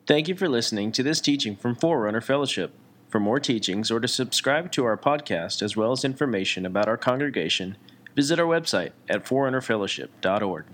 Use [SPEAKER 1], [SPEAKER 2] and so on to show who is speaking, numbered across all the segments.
[SPEAKER 1] Thank you for listening to this teaching from Forerunner Fellowship. For more teachings or to subscribe to our podcast as well as information about our congregation, visit our website at forerunnerfellowship.org.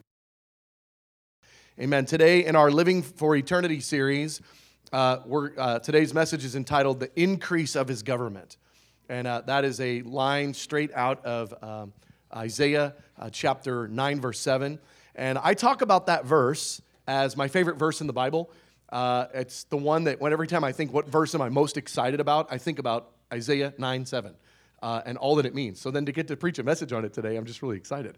[SPEAKER 2] Amen. Today in our Living for Eternity series, today's message is entitled The Increase of His Government. And that is a line straight out of Isaiah chapter 9, verse 7. And I talk about that verse as my favorite verse in the Bible. It's the one that every time I think, what verse am I most excited about, I think about Isaiah 9, 7 and all that it means. So then to get to preach a message on it today, I'm just really excited.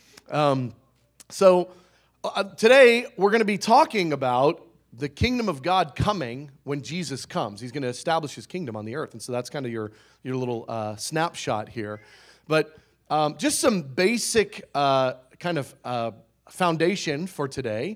[SPEAKER 2] Today we're going to be talking about the kingdom of God coming when Jesus comes. He's going to establish His kingdom on the earth. And so that's kind of your little snapshot here. But just some basic foundation for today.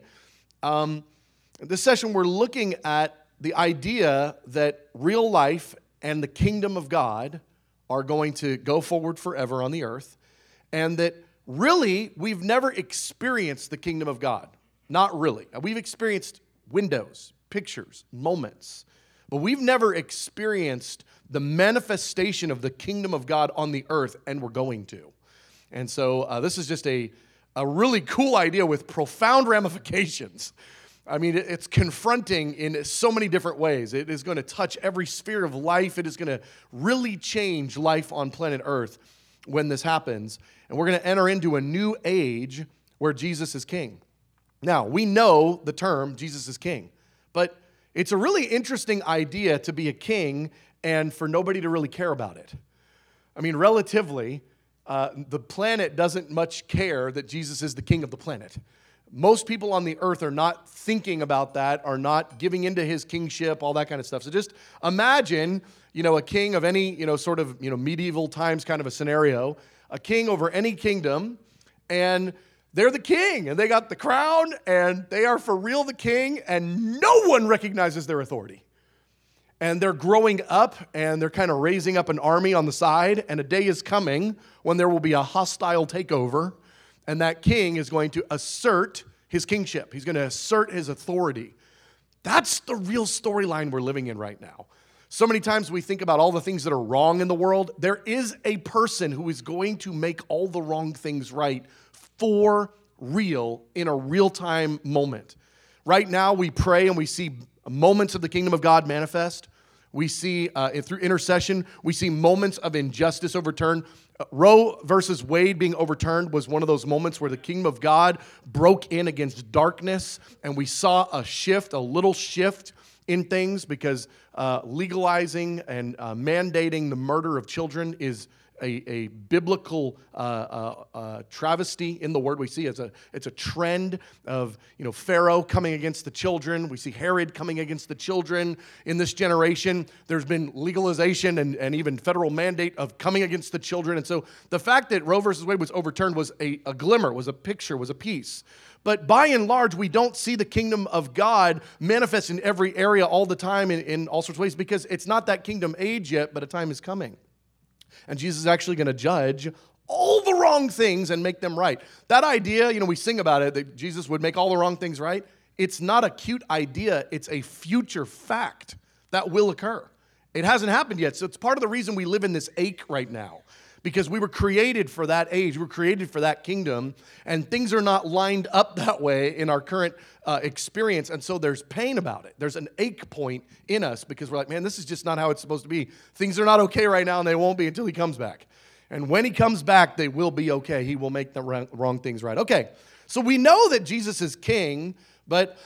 [SPEAKER 2] This session, we're looking at the idea that real life and the kingdom of God are going to go forward forever on the earth, and that really we've never experienced the kingdom of God. Not really. We've experienced windows, pictures, moments, but we've never experienced the manifestation of the kingdom of God on the earth, and we're going to. And so this is just a really cool idea with profound ramifications. I mean, it's confronting in so many different ways. It is going to touch every sphere of life. It is going to really change life on planet Earth when this happens. And we're going to enter into a new age where Jesus is king. Now, we know the term Jesus is king, but it's a really interesting idea to be a king and for nobody to really care about it. I mean, relatively, the planet doesn't much care that Jesus is the king of the planet. Most people on the earth are not thinking about that, are not giving into His kingship, all that kind of stuff. So just imagine, a king of any, medieval times kind of a scenario, a king over any kingdom, and they're the king, and they got the crown, and they are for real the king, and no one recognizes their authority. And they're growing up, and they're kind of raising up an army on the side, and a day is coming when there will be a hostile takeover, and that king is going to assert his kingship. He's going to assert his authority. That's the real storyline we're living in right now. So many times we think about all the things that are wrong in the world. There is a person who is going to make all the wrong things right for real in a real-time moment. Right now we pray and we see moments of the kingdom of God manifest. We see, through intercession, we see moments of injustice overturned. Roe versus Wade being overturned was one of those moments where the kingdom of God broke in against darkness, and we saw a little shift in things because legalizing and mandating the murder of children is a biblical travesty in the word. We see it's a trend of Pharaoh coming against the children. We see Herod coming against the children in this generation. There's been legalization and even federal mandate of coming against the children. And so the fact that Roe versus Wade was overturned was a glimmer, was a picture, was a piece. But by and large, we don't see the kingdom of God manifest in every area all the time in all sorts of ways because it's not that kingdom age yet, but a time is coming. And Jesus is actually going to judge all the wrong things and make them right. That idea, we sing about it, that Jesus would make all the wrong things right. It's not a cute idea. It's a future fact that will occur. It hasn't happened yet. So it's part of the reason we live in this ache right now. Because we were created for that age. We were created for that kingdom. And things are not lined up that way in our current experience. And so there's pain about it. There's an ache point in us because we're like, man, this is just not how it's supposed to be. Things are not okay right now, and they won't be until He comes back. And when He comes back, they will be okay. He will make the wrong things right. Okay, so we know that Jesus is king, but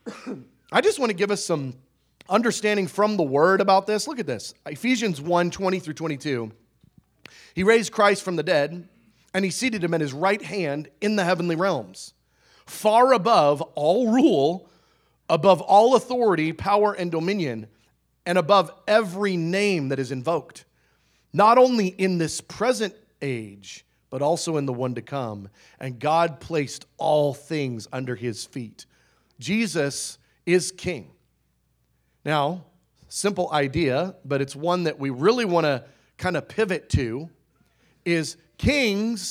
[SPEAKER 2] I just want to give us some understanding from the Word about this. Look at this. Ephesians 1, 20 through 22. He raised Christ from the dead, and He seated Him at His right hand in the heavenly realms, far above all rule, above all authority, power, and dominion, and above every name that is invoked, not only in this present age, but also in the one to come. And God placed all things under His feet. Jesus is king. Now, simple idea, but it's one that we really want to kind of pivot to, is kings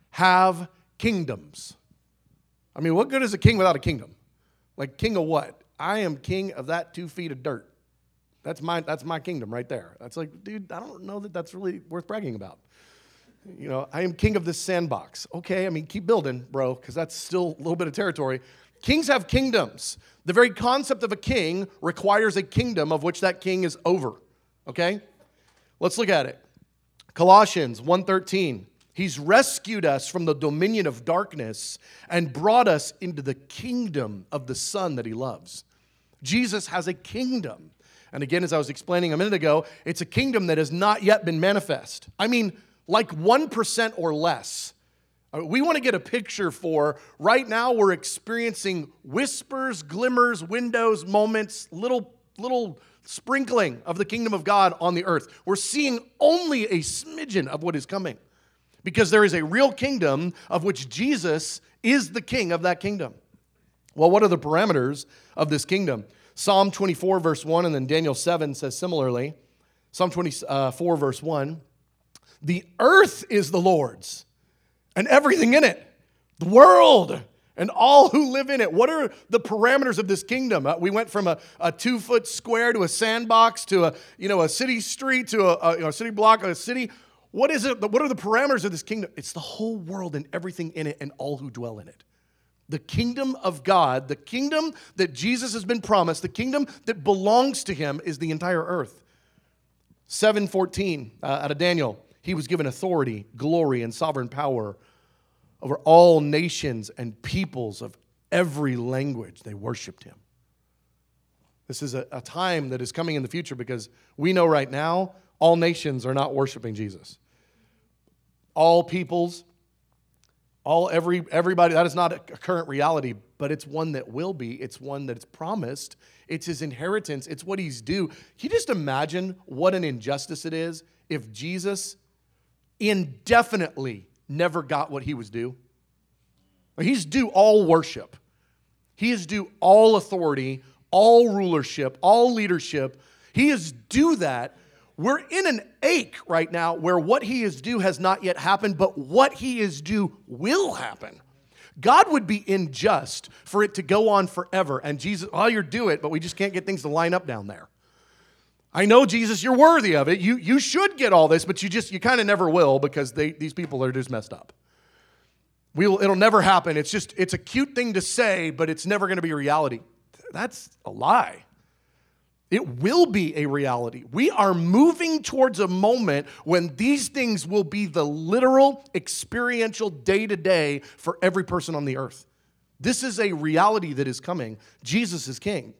[SPEAKER 2] have kingdoms. I mean, what good is a king without a kingdom? Like, king of what? I am king of that 2 feet of dirt. That's my kingdom right there. That's like, dude, I don't know that that's really worth bragging about. I am king of this sandbox. Okay, keep building, bro, because that's still a little bit of territory. Kings have kingdoms. The very concept of a king requires a kingdom of which that king is over. Okay? Let's look at it. Colossians 1:13. He's rescued us from the dominion of darkness and brought us into the kingdom of the Son that he loves. Jesus has a kingdom. And again, as I was explaining a minute ago, it's a kingdom that has not yet been manifest. Like 1% or less. We want to get a picture for, right now we're experiencing whispers, glimmers, windows, moments, little sprinkling of the kingdom of God on the earth. We're seeing only a smidgen of what is coming. Because there is a real kingdom of which Jesus is the king of that kingdom. Well, what are the parameters of this kingdom? Psalm 24, verse 1, and then Daniel 7 says similarly. Psalm 24, verse 1, the earth is the Lord's, and everything in it, the world, and all who live in it. What are the parameters of this kingdom? We went from a 2-foot square to a sandbox to a city street to a city block, a city. What is it? What are the parameters of this kingdom? It's the whole world and everything in it and all who dwell in it. The kingdom of God, the kingdom that Jesus has been promised, the kingdom that belongs to him is the entire earth. 7:14 out of Daniel, he was given authority, glory, and sovereign power over all nations and peoples of every language. They worshiped him. This is a time that is coming in the future because we know right now all nations are not worshiping Jesus. All peoples, everybody, that is not a current reality, but it's one that will be. It's one that's promised. It's his inheritance. It's what he's due. Can you just imagine what an injustice it is if Jesus indefinitely never got what he was due? He's due all worship. He is due all authority, all rulership, all leadership. He is due that. We're in an ache right now where what he is due has not yet happened, but what he is due will happen. God would be unjust for it to go on forever. And Jesus, you're due it, but we just can't get things to line up down there. I know, Jesus, you're worthy of it. You should get all this, but you kind of never will because these people are just messed up. It'll never happen. It's a cute thing to say, but it's never going to be a reality. That's a lie. It will be a reality. We are moving towards a moment when these things will be the literal, experiential day-to-day for every person on the earth. This is a reality that is coming. Jesus is king.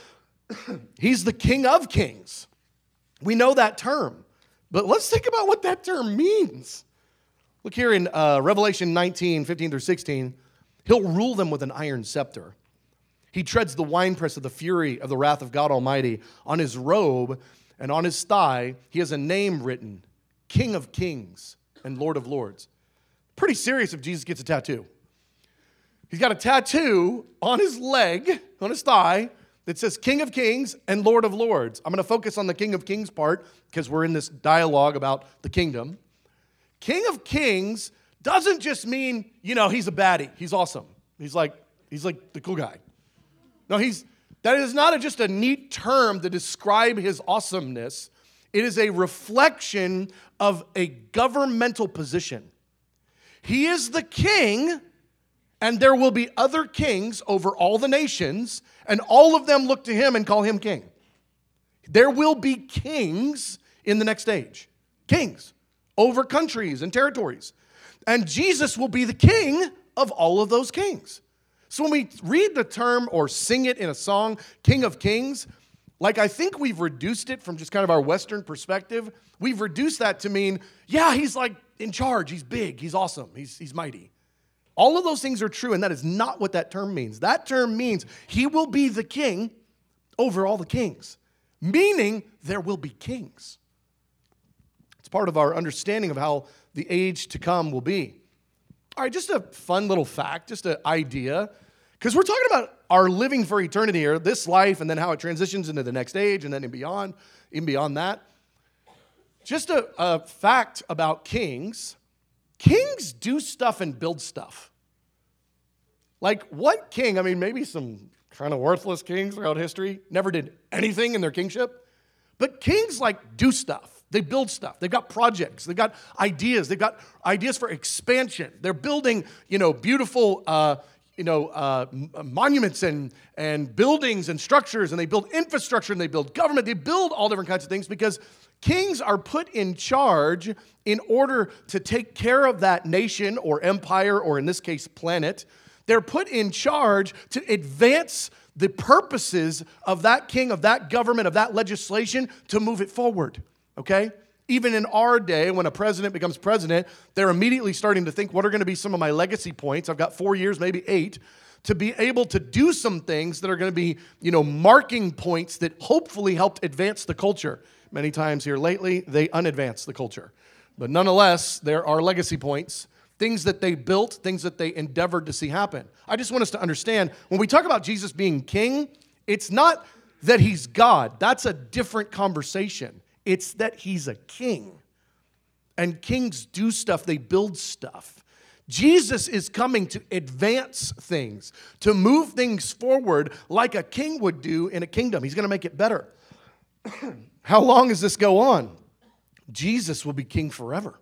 [SPEAKER 2] He's the King of Kings. We know that term. But let's think about what that term means. Look here in Revelation 19, 15 through 16. He'll rule them with an iron scepter. He treads the winepress of the fury of the wrath of God Almighty. On his robe and on his thigh, he has a name written, King of Kings and Lord of Lords. Pretty serious if Jesus gets a tattoo. He's got a tattoo on his leg, on his thigh, that says King of Kings and Lord of Lords. I'm going to focus on the King of Kings part because we're in this dialogue about the kingdom. King of Kings doesn't just mean, he's a baddie. He's awesome. He's like the cool guy. No, that is not just a neat term to describe his awesomeness. It is a reflection of a governmental position. He is the king, and there will be other kings over all the nations, and all of them look to him and call him king. There will be kings in the next age. Kings over countries and territories. And Jesus will be the king of all of those kings. So when we read the term or sing it in a song, King of Kings, I think we've reduced it from just kind of our Western perspective. We've reduced that to mean, he's in charge, he's big, he's awesome, he's mighty. All of those things are true, and that is not what that term means. That term means he will be the king over all the kings, meaning there will be kings. It's part of our understanding of how the age to come will be. All right, just a fun little fact, just an idea. Because we're talking about our living for eternity here, this life, and then how it transitions into the next age, and then even beyond that. Just a fact about kings. Kings do stuff and build stuff. Like what king? Maybe some kind of worthless kings throughout history, never did anything in their kingship. But kings do stuff. They build stuff. They've got projects. They've got ideas. They've got ideas for expansion. They're building, beautiful, monuments and buildings and structures, and they build infrastructure, and they build government. They build all different kinds of things because kings are put in charge in order to take care of that nation or empire, or in this case, planet. They're put in charge to advance the purposes of that king, of that government, of that legislation to move it forward. Okay? Even in our day, when a president becomes president, they're immediately starting to think, what are going to be some of my legacy points? I've got 4 years, maybe 8, to be able to do some things that are going to be, marking points that hopefully helped advance the culture. Many times here lately, they unadvance the culture. But nonetheless, there are legacy points, things that they built, things that they endeavored to see happen. I just want us to understand, when we talk about Jesus being king, it's not that he's God. That's a different conversation. It's that he's a king. And kings do stuff, they build stuff. Jesus is coming to advance things, to move things forward like a king would do in a kingdom. He's going to make it better. How long does this go on? Jesus will be king forever.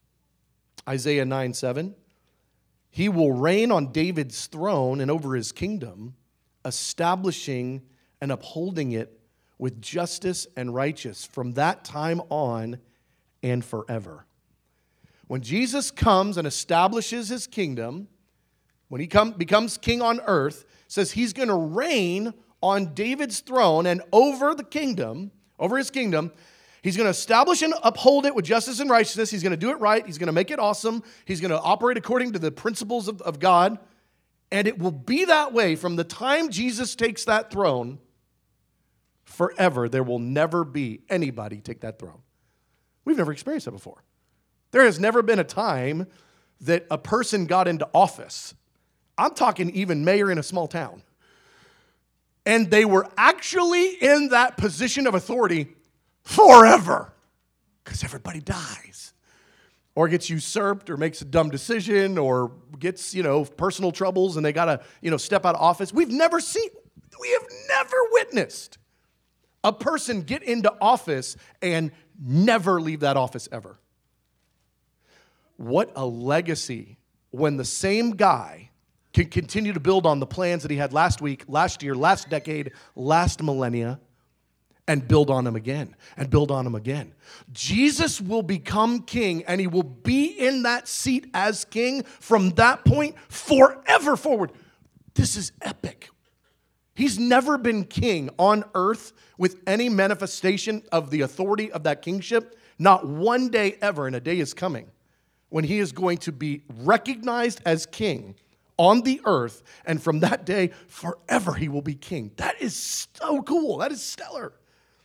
[SPEAKER 2] Isaiah 9:7. He will reign on David's throne and over his kingdom, establishing and upholding it with justice and righteousness from that time on and forever. When Jesus comes and establishes his kingdom, when he becomes king on earth, says he's going to reign on David's throne and over the kingdom, over his kingdom. He's going to establish and uphold it with justice and righteousness. He's going to do it right. He's going to make it awesome. He's going to operate according to the principles of God. And it will be that way from the time Jesus takes that throne forever. There will never be anybody take that throne. We've never experienced that before. There has never been a time that a person got into office. I'm talking even mayor in a small town. And they were actually in that position of authority forever. Because everybody dies. Or gets usurped or makes a dumb decision or gets, personal troubles and they got to, step out of office. We have never witnessed a person get into office and never leave that office ever. What a legacy when the same guy can continue to build on the plans that he had last week, last year, last decade, last millennia, and build on them again, and build on them again. Jesus will become king, and he will be in that seat as king from that point forever forward. This is epic. He's never been king on earth with any manifestation of the authority of that kingship. Not one day ever, and a day is coming when he is going to be recognized as king on the earth, and from that day, forever he will be king. That is so cool. That is stellar.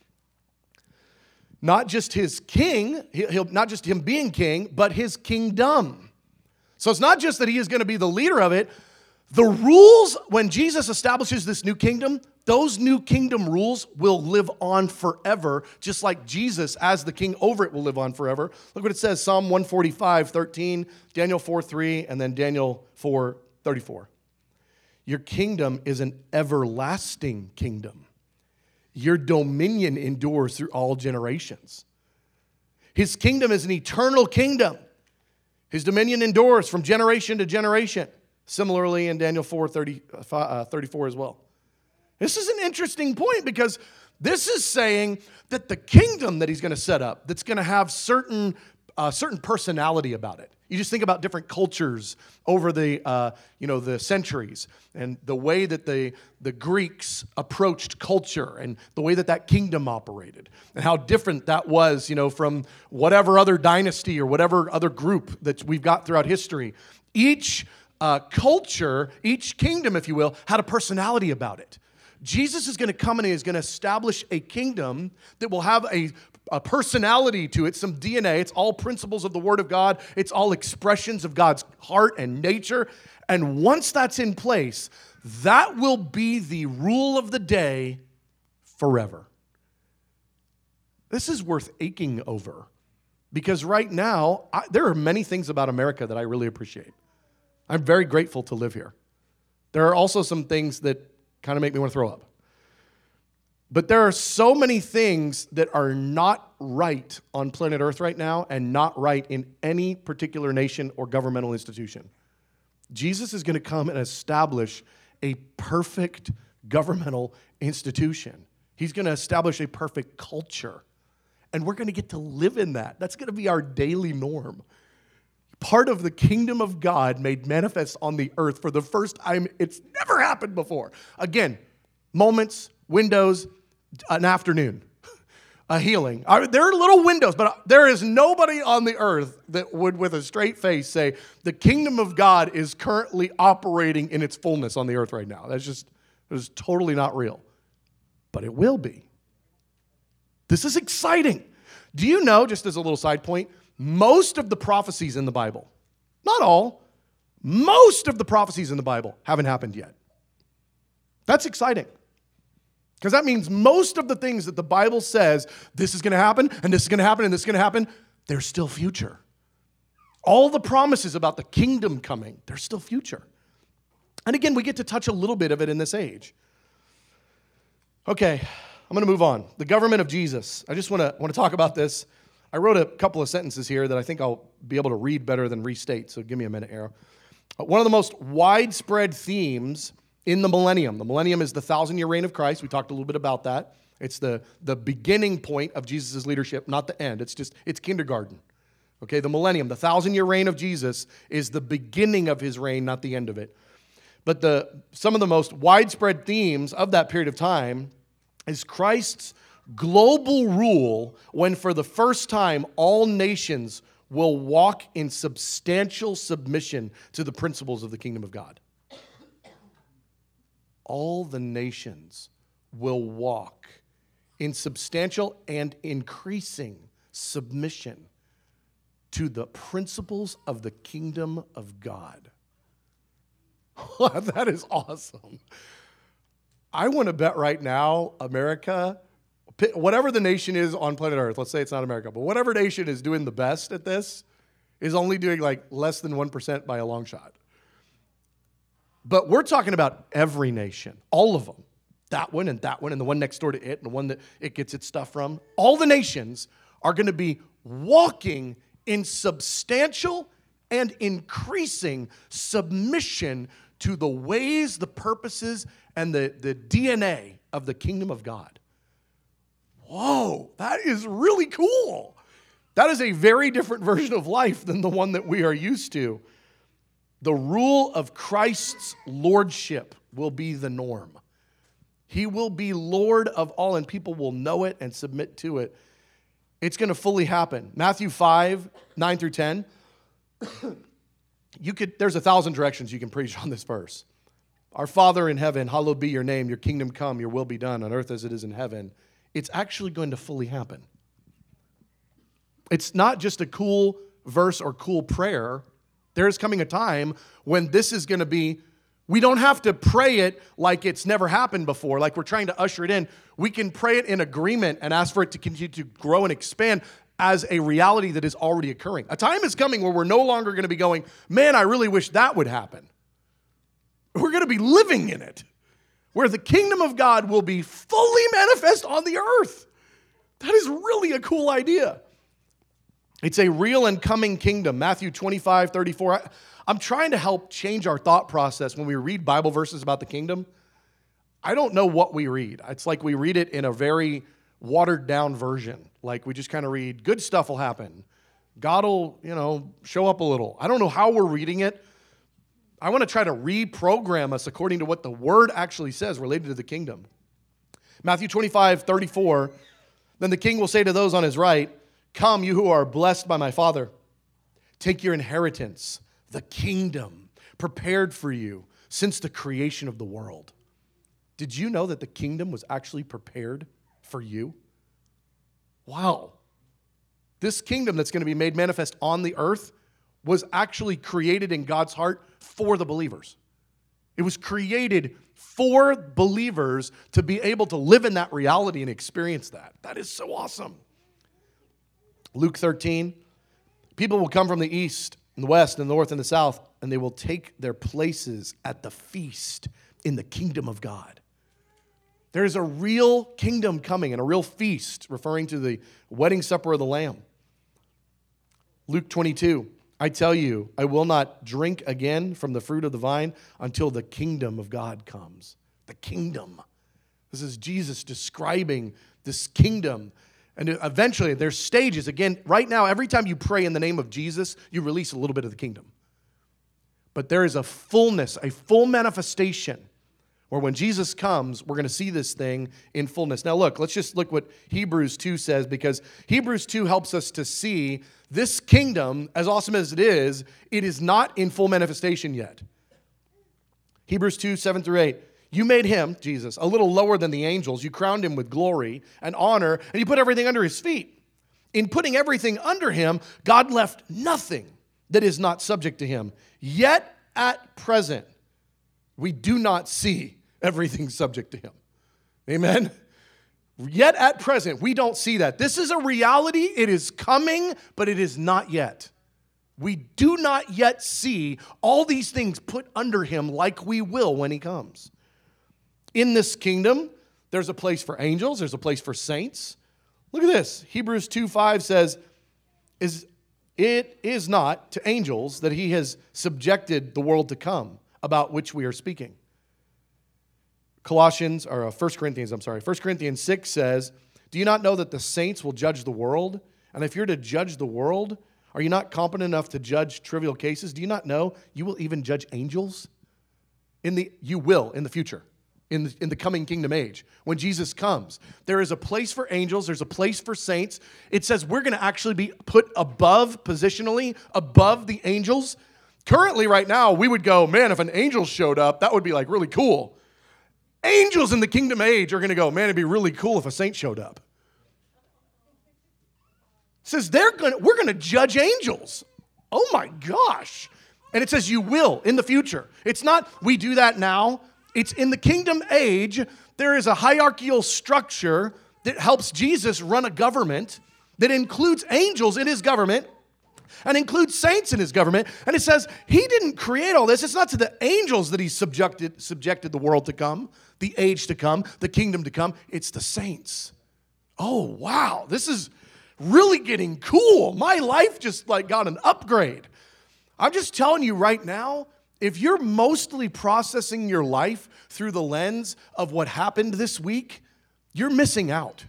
[SPEAKER 2] Not just his king, not just him being king, but his kingdom. So it's not just that he is going to be the leader of it. The rules, when Jesus establishes this new kingdom, those new kingdom rules will live on forever, just like Jesus, as the king over it, will live on forever. Look what it says, Psalm 145:13, Daniel 4:3, and then Daniel 4:34. Your kingdom is an everlasting kingdom. Your dominion endures through all generations. His kingdom is an eternal kingdom. His dominion endures from generation to generation. Similarly in Daniel 4:34 as well. This is an interesting point because this is saying that the kingdom that he's going to set up, that's going to have certain personality about it. You just think about different cultures over the centuries and the way that the Greeks approached culture and the way that kingdom operated and how different that was, from whatever other dynasty or whatever other group that we've got throughout history. Each culture, each kingdom, if you will, had a personality about it. Jesus is going to come and he is going to establish a kingdom that will have a personality to it, some DNA. It's all principles of the Word of God. It's all expressions of God's heart and nature. And once that's in place, that will be the rule of the day forever. This is worth aching over because right now, there are many things about America that I really appreciate. I'm very grateful to live here. There are also some things that kind of make me want to throw up. But there are so many things that are not right on planet Earth right now and not right in any particular nation or governmental institution. Jesus is going to come and establish a perfect governmental institution. He's going to establish a perfect culture. And we're going to get to live in that. That's going to be our daily norm. Part of the kingdom of God made manifest on the earth for the first time. It's never happened before. Again, moments, windows, an afternoon, a healing. There are little windows, but there is nobody on the earth that would, with a straight face, say, the kingdom of God is currently operating in its fullness on the earth right now. That is totally not real. But it will be. This is exciting. Do you know, just as a little side point, most of the prophecies in the Bible, not all, most of the prophecies in the Bible haven't happened yet. That's exciting. Because that means most of the things that the Bible says, this is going to happen, and this is going to happen, and this is going to happen, they're still future. All the promises about the kingdom coming, they're still future. And again, we get to touch a little bit of it in this age. Okay, I'm going to move on. The government of Jesus. I just want to talk about this. I wrote a couple of sentences here that I think I'll be able to read better than restate, so give me a minute, Arrow. One of the most widespread themes in the millennium. The millennium is the 1,000-year reign of Christ. We talked a little bit about that. It's the beginning point of Jesus' leadership, not the end. It's kindergarten. Okay, the millennium, the 1,000-year reign of Jesus is the beginning of his reign, not the end of it. But some of the most widespread themes of that period of time is Christ's global rule when for the first time all nations will walk in substantial submission to the principles of the kingdom of God. All the nations will walk in substantial and increasing submission to the principles of the kingdom of God. That is awesome. I want to bet right now, America, whatever the nation is on planet Earth, let's say it's not America, but whatever nation is doing the best at this is only doing like less than 1% by a long shot. But we're talking about every nation, all of them. That one, and the one next door to it, and the one that it gets its stuff from. All the nations are going to be walking in substantial and increasing submission to the ways, the purposes, and the DNA of the kingdom of God. Whoa, that is really cool. That is a very different version of life than the one that we are used to. The rule of Christ's lordship will be the norm. He will be Lord of all, and people will know it and submit to it. It's going to fully happen. Matthew 5, 9 through 10. There's 1,000 directions you can preach on this verse. Our Father in heaven, hallowed be your name. Your kingdom come, your will be done on earth as it is in heaven. It's actually going to fully happen. It's not just a cool verse or cool prayer. There is coming a time when this is going to be, we don't have to pray it like it's never happened before, like we're trying to usher it in. We can pray it in agreement and ask for it to continue to grow and expand as a reality that is already occurring. A time is coming where we're no longer going to be going, man, I really wish that would happen. We're going to be living in it, where the kingdom of God will be fully manifest on the earth. That is really a cool idea. It's a real and coming kingdom. Matthew 25, 34. I'm trying to help change our thought process when we read Bible verses about the kingdom. I don't know what we read. It's like we read it in a very watered down version. Like we just kind of read, good stuff will happen. God will, show up a little. I don't know how we're reading it. I want to try to reprogram us according to what the word actually says related to the kingdom. Matthew 25, 34. Then the king will say to those on his right, come, you who are blessed by my Father. Take your inheritance, the kingdom prepared for you since the creation of the world. Did you know that the kingdom was actually prepared for you? Wow. This kingdom that's going to be made manifest on the earth was actually created in God's heart for the believers. It was created for believers to be able to live in that reality and experience that. That is so awesome. Luke 13, people will come from the east and the west and the north and the south, and they will take their places at the feast in the kingdom of God. There is a real kingdom coming and a real feast, referring to the wedding supper of the Lamb. Luke 22, I tell you, I will not drink again from the fruit of the vine until the kingdom of God comes. The kingdom. This is Jesus describing this kingdom. And eventually, there's stages. Again, right now, every time you pray in the name of Jesus, you release a little bit of the kingdom. But there is a fullness, a full manifestation, where when Jesus comes, we're going to see this thing in fullness. Now look, let's just look what Hebrews 2 says, because Hebrews 2 helps us to see this kingdom, as awesome as it is not in full manifestation yet. Hebrews 2, 7 through 8. You made him, Jesus, a little lower than the angels. You crowned him with glory and honor, and you put everything under his feet. In putting everything under him, God left nothing that is not subject to him. Yet at present, we do not see everything subject to him. Amen? Yet at present, we don't see that. This is a reality. It is coming, but it is not yet. We do not yet see all these things put under him like we will when he comes. In this kingdom, there's a place for angels. There's a place for saints. Look at this. Hebrews 2:5 says, it is not to angels that he has subjected the world to come, about which we are speaking. 1 Corinthians 6 says, do you not know that the saints will judge the world? And if you're to judge the world, are you not competent enough to judge trivial cases? Do you not know you will even judge angels? You will in the future, in the coming kingdom age, when Jesus comes. There is a place for angels. There's a place for saints. It says we're going to actually be put positionally above the angels. Currently, right now, we would go, man, if an angel showed up, that would be like really cool. Angels in the kingdom age are going to go, man, it'd be really cool if a saint showed up. It says we're going to judge angels. Oh my gosh. And it says you will in the future. It's not we do that now. It's in the kingdom age. There is a hierarchical structure that helps Jesus run a government that includes angels in his government and includes saints in his government. And it says he didn't create all this. It's not to the angels that he subjected the world to come, the age to come, the kingdom to come. It's the saints. Oh, wow. This is really getting cool. My life just like got an upgrade. I'm just telling you right now, if you're mostly processing your life through the lens of what happened this week, you're missing out.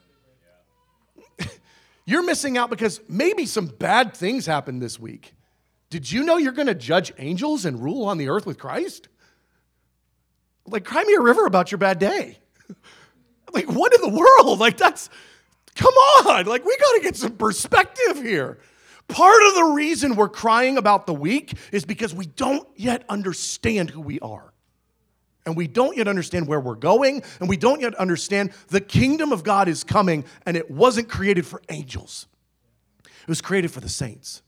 [SPEAKER 2] You're missing out because maybe some bad things happened this week. Did you know you're going to judge angels and rule on the earth with Christ? Like, cry me a river about your bad day. Like, what in the world? Like, come on. Like, we got to get some perspective here. Part of the reason we're crying about the week is because we don't yet understand who we are. And we don't yet understand where we're going, and we don't yet understand the kingdom of God is coming, and it wasn't created for angels. It was created for the saints.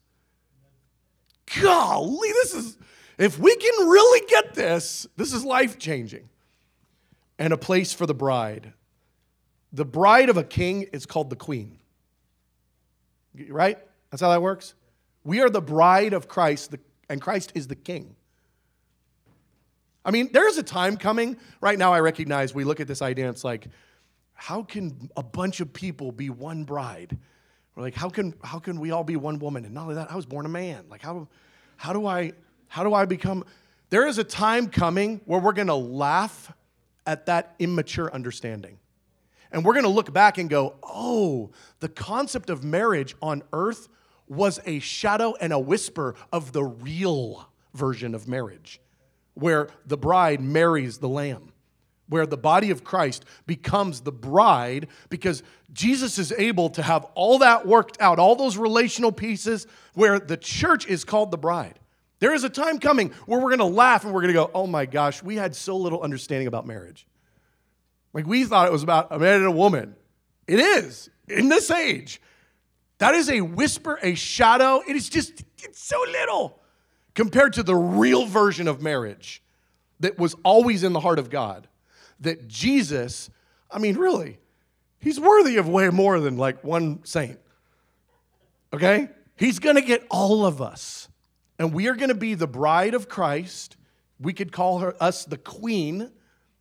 [SPEAKER 2] Golly, if we can really get this is life-changing. And a place for the bride. The bride of a king is called the queen. Right? That's how that works? We are the bride of Christ, and Christ is the king. I mean, there's a time coming. Right now, I recognize we look at this idea and it's like, how can a bunch of people be one bride? We're like, how can we all be one woman? And not only that, I was born a man. Like, how do I become? There is a time coming where we're going to laugh at that immature understanding. And we're going to look back and go, oh, the concept of marriage on earth was a shadow and a whisper of the real version of marriage, where the bride marries the lamb, where the body of Christ becomes the bride because Jesus is able to have all that worked out, all those relational pieces, where the church is called the bride. There is a time coming where we're going to laugh and we're going to go, oh my gosh, we had so little understanding about marriage. Like, we thought it was about a man and a woman. It is, in this age. That is a whisper, a shadow. It's so little compared to the real version of marriage that was always in the heart of God. That Jesus, I mean, really, he's worthy of way more than like one saint. Okay? He's going to get all of us. And we are going to be the bride of Christ. We could call us the queen.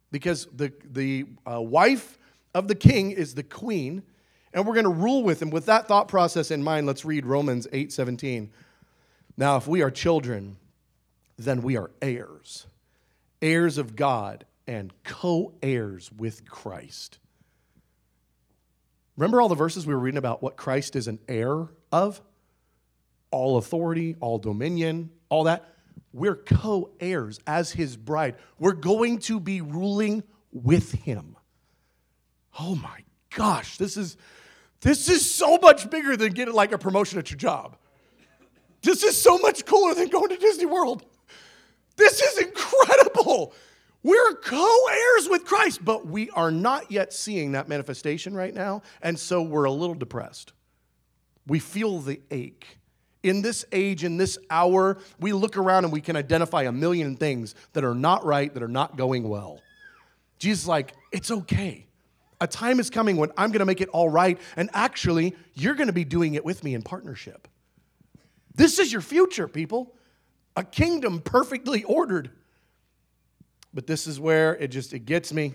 [SPEAKER 2] because the wife of the king is the queen, and we're going to rule with him. With that thought process in mind, let's read Romans 8:17. Now, if we are children, then we are heirs, heirs of God and co-heirs with Christ. Remember all the verses we were reading about what Christ is an heir of? All authority, all dominion, all that. We're co-heirs as his bride. We're going to be ruling with him. Oh my gosh, this is so much bigger than getting like a promotion at your job. This is so much cooler than going to Disney World. This is incredible. We're co-heirs with Christ, but we are not yet seeing that manifestation right now, and so we're a little depressed. We feel the ache. In this age, in this hour, we look around and we can identify a million things that are not right, that are not going well. Jesus is like, it's okay. A time is coming when I'm going to make it all right, and actually, you're going to be doing it with me in partnership. This is your future, people. A kingdom perfectly ordered. But this is where it gets me.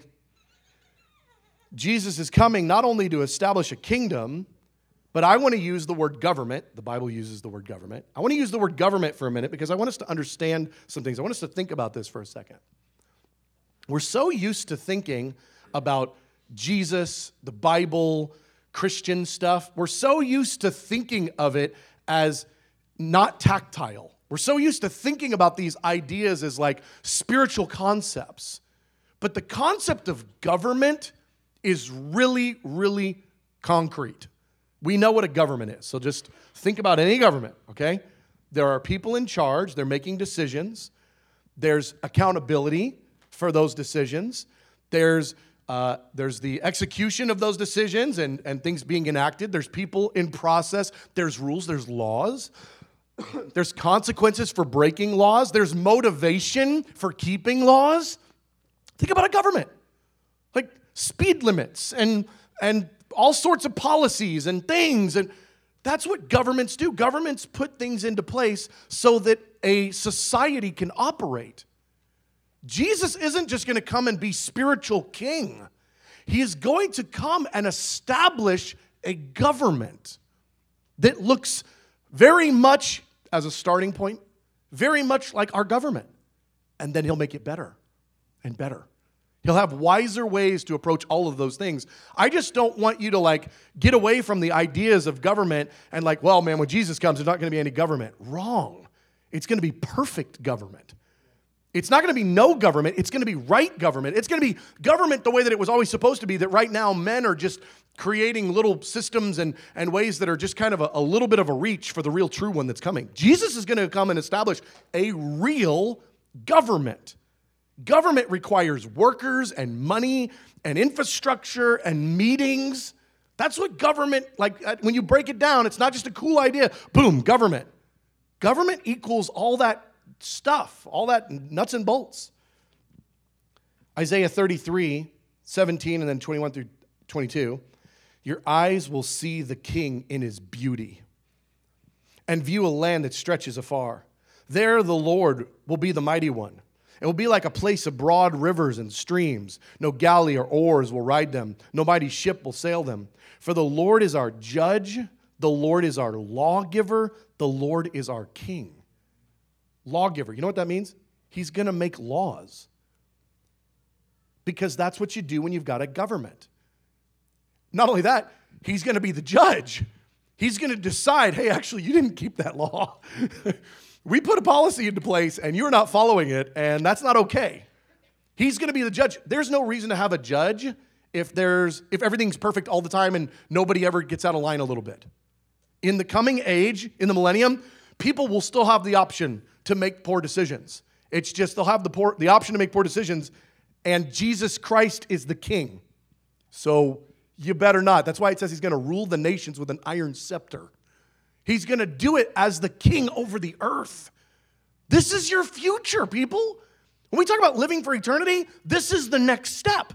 [SPEAKER 2] Jesus is coming not only to establish a kingdom, but I want to use the word government. The Bible uses the word government. I want to use the word government for a minute because I want us to understand some things. I want us to think about this for a second. We're so used to thinking about Jesus, the Bible, Christian stuff. We're so used to thinking of it as not tactile. We're so used to thinking about these ideas as like spiritual concepts. But the concept of government is really, really concrete. We know what a government is. So just think about any government, okay? There are people in charge. They're making decisions. There's accountability for those decisions. There's the execution of those decisions and things being enacted. There's people in process. There's rules. There's laws. There's consequences for breaking laws. There's motivation for keeping laws. Think about a government. Like speed limits and all sorts of policies and things. And that's what governments do. Governments put things into place so that a society can operate. Jesus isn't just going to come and be spiritual king. He is going to come and establish a government that looks very much, as a starting point, very much like our government. And then he'll make it better and better. He'll have wiser ways to approach all of those things. I just don't want you to like get away from the ideas of government and like, well, man, when Jesus comes, there's not going to be any government. Wrong. It's going to be perfect government. It's not going to be no government. It's going to be right government. It's going to be government the way that it was always supposed to be, that right now men are just creating little systems and ways that are just kind of a little bit of a reach for the real true one that's coming. Jesus is going to come and establish a real government. Government requires workers and money and infrastructure and meetings. That's what government, like when you break it down, it's not just a cool idea. Boom, government. Government equals all that stuff, all that nuts and bolts. Isaiah 33:17 and then 21 through 22. Your eyes will see the king in his beauty and view a land that stretches afar. There the Lord will be the mighty one. It will be like a place of broad rivers and streams. No galley or oars will ride them. No mighty ship will sail them. For the Lord is our judge. The Lord is our lawgiver. The Lord is our king. Lawgiver. You know what that means? He's going to make laws. Because that's what you do when you've got a government. Not only that, he's going to be the judge. He's going to decide, hey, actually, you didn't keep that law. We put a policy into place, and you're not following it, and that's not okay. He's going to be the judge. There's no reason to have a judge if everything's perfect all the time and nobody ever gets out of line a little bit. In the coming age, in the millennium, people will still have the option to make poor decisions. It's just they'll have the option to make poor decisions, and Jesus Christ is the king. So you better not. That's why it says he's going to rule the nations with an iron scepter. He's going to do it as the king over the earth. This is your future, people. When we talk about living for eternity, this is the next step.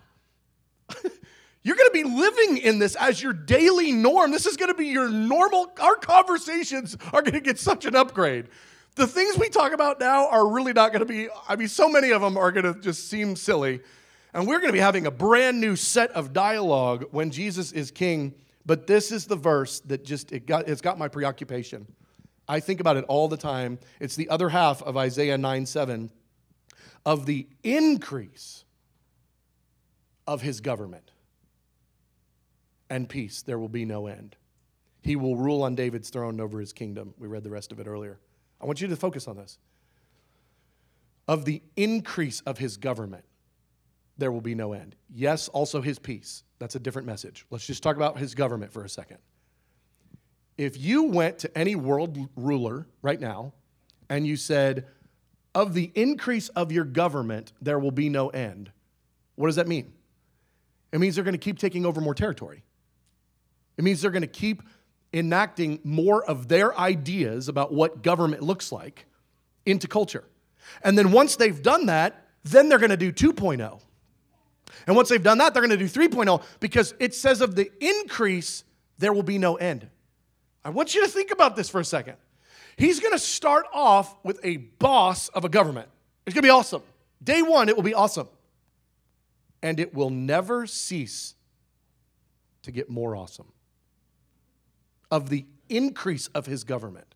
[SPEAKER 2] You're going to be living in this as your daily norm. This is going to be your normal. Our conversations are going to get such an upgrade. The things we talk about now are really not going to be, so many of them are going to just seem silly. And we're going to be having a brand new set of dialogue when Jesus is king. But this is the verse that it's got my preoccupation. I think about it all the time. It's the other half of Isaiah 9:7. Of the increase of his government and peace, there will be no end. He will rule on David's throne over his kingdom. We read the rest of it earlier. I want you to focus on this. Of the increase of his government, there will be no end. Yes, also his peace. That's a different message. Let's just talk about his government for a second. If you went to any world ruler right now and you said, of the increase of your government, there will be no end, what does that mean? It means they're going to keep taking over more territory. It means they're going to keep enacting more of their ideas about what government looks like into culture. And then once they've done that, then they're going to do 2.0. And once they've done that, they're going to do 3.0 because it says of the increase, there will be no end. I want you to think about this for a second. He's going to start off with a boss of a government. It's going to be awesome. Day one, it will be awesome. And it will never cease to get more awesome. Of the increase of his government.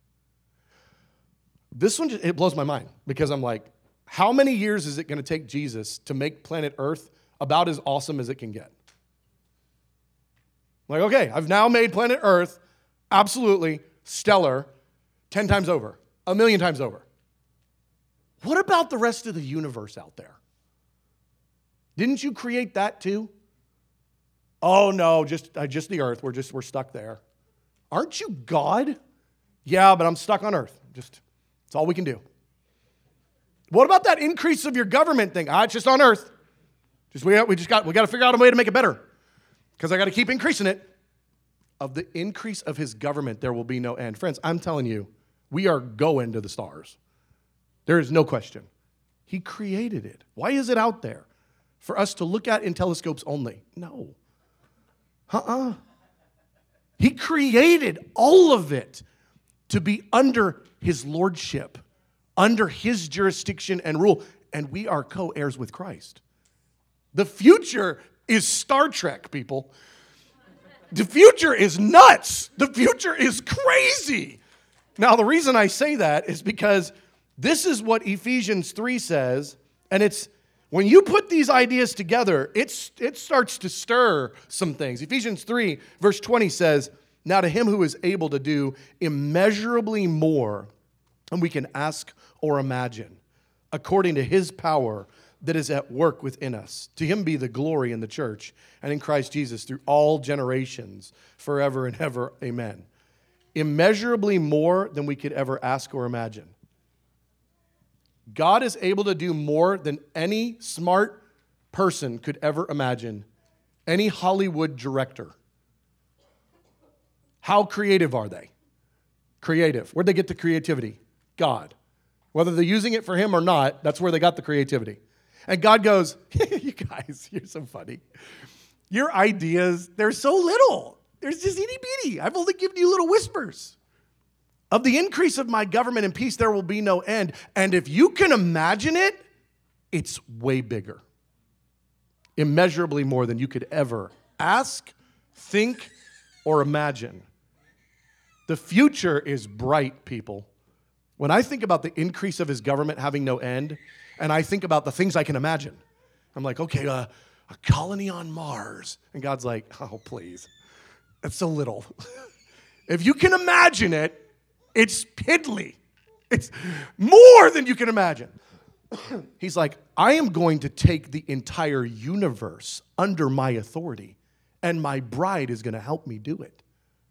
[SPEAKER 2] This one, it blows my mind because I'm like, how many years is it going to take Jesus to make planet Earth about as awesome as it can get? Like, okay, I've now made planet Earth absolutely stellar 10 times over, 1,000,000 times over. What about the rest of the universe out there? Didn't you create that too? Oh no, just the earth. We're stuck there. Aren't you God? Yeah, but I'm stuck on earth. That's all we can do. What about that increase of your government thing? It's just on earth. We got to figure out a way to make it better because I got to keep increasing it. Of the increase of his government, there will be no end. Friends, I'm telling you, we are going to the stars. There is no question. He created it. Why is it out there? For us to look at in telescopes only? No. He created all of it to be under his lordship, under his jurisdiction and rule, and we are co-heirs with Christ. The future is Star Trek, people. The future is nuts. The future is crazy. Now, the reason I say that is because this is what Ephesians 3 says, and it's when you put these ideas together, it starts to stir some things. Ephesians 3, verse 20 says, now to him who is able to do immeasurably more than we can ask or imagine, according to his power that is at work within us. To him be the glory in the church and in Christ Jesus through all generations, forever and ever. Amen. Immeasurably more than we could ever ask or imagine. God is able to do more than any smart person could ever imagine. Any Hollywood director. How creative are they? Creative. Where'd they get the creativity? God. Whether they're using it for him or not, that's where they got the creativity. And God goes, you guys, you're so funny. Your ideas, they're so little. There's just itty bitty. I've only given you little whispers. Of the increase of my government and peace, there will be no end. And if you can imagine it, it's way bigger. Immeasurably more than you could ever ask, think, or imagine. The future is bright, people. When I think about the increase of his government having no end, and I think about the things I can imagine, I'm like, okay, a colony on Mars. And God's like, oh, please. That's so little. If you can imagine it, it's piddly. It's more than you can imagine. He's like, I am going to take the entire universe under my authority, and my bride is going to help me do it.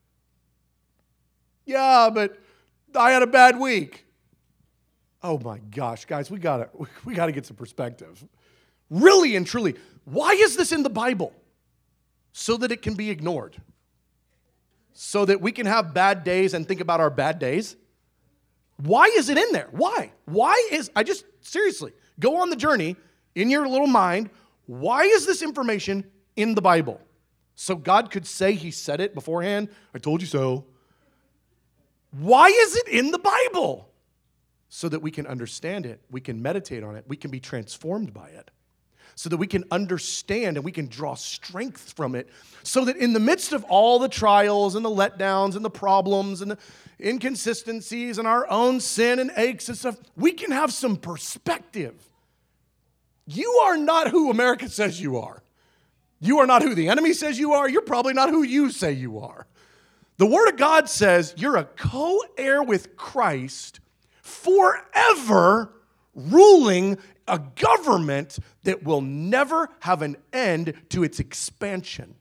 [SPEAKER 2] Yeah, but I had a bad week. Oh my gosh, guys, we gotta get some perspective. Really and truly, why is this in the Bible? So that it can be ignored. So that we can have bad days and think about our bad days. Why is it in there? Why? Seriously, go on the journey in your little mind. Why is this information in the Bible? So God could say he said it beforehand. I told you so. Why is it in the Bible? So that we can understand it, we can meditate on it, we can be transformed by it. so that we can understand and we can draw strength from it, so that in the midst of all the trials and the letdowns and the problems and the inconsistencies and our own sin and aches and stuff, we can have some perspective. You are not who America says you are. You are not who the enemy says you are. You're probably not who you say you are. The Word of God says you're a co-heir with Christ forever, ruling a government that will never have an end to its expansion.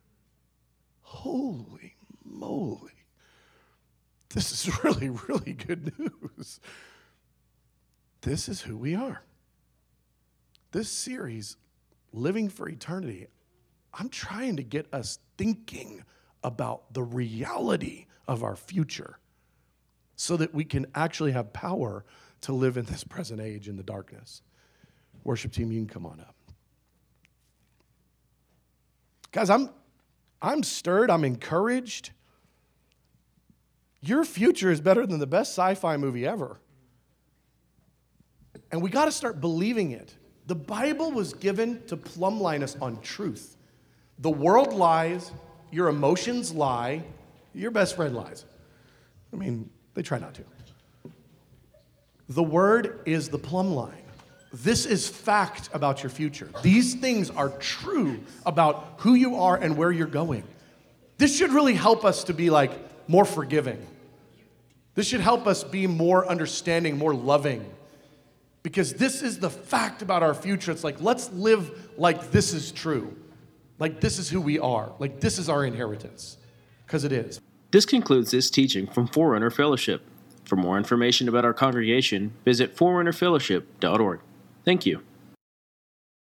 [SPEAKER 2] Holy moly. This is really, really good news. This is who we are. This series, Living for Eternity, I'm trying to get us thinking about the reality of our future so that we can actually have power to live in this present age in the darkness. Worship team, you can come on up. Guys, I'm stirred, I'm encouraged. Your future is better than the best sci-fi movie ever. And we got to start believing it. The Bible was given to plumbline us on truth. The world lies, your emotions lie, your best friend lies. I mean, they try not to. The Word is the plumb line. This is fact about your future. These things are true about who you are and where you're going. This should really help us to be more forgiving. This should help us be more understanding, more loving. Because this is the fact about our future. It's let's live like this is true. Like this is who we are. Like this is our inheritance. Because it is.
[SPEAKER 1] This concludes this teaching from Forerunner Fellowship. For more information about our congregation, visit forerunnerfellowship.org. Thank you.